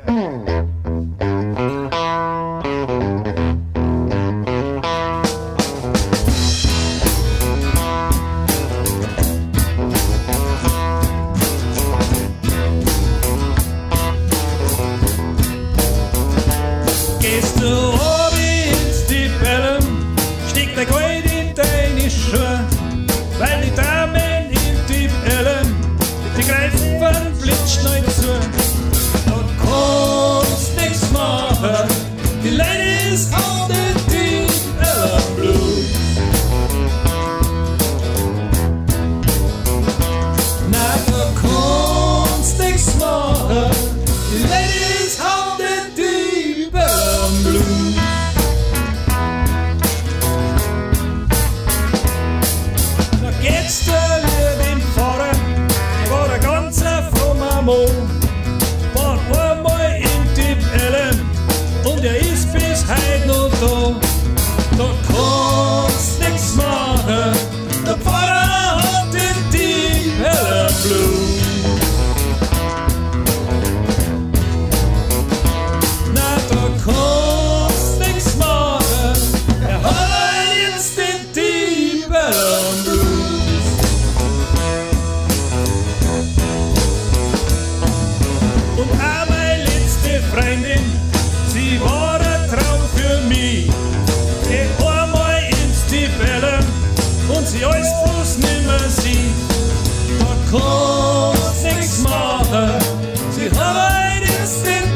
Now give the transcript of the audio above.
Gehst du obi ins die Bellen, steckt der Gold in deine Schuhe, weil die Damen in die Bellen, die greifen blitzschnell zu. Da kannst nix machen, die Ladies haben die Bellen Blues. Na, da kannst nix machen, die Ladies haben die Bellen Blues. Da geht's der lieben Pfarrer, war der ganze frommer Mann, war einmal in die Bellen und er ist bis heut noch da. Da kannst nix machen, der Pfarrer hat die Bellen Blues. Na, da kannst nix machen, er hat jetzt die Bellen Blues. Und auch meine letzte Freundin, sie war ein Traum für mich. Geh einmal ins die Bellen und sie alles bloß nimmer sieht. Da kannst nix machen, sie hat jetzt den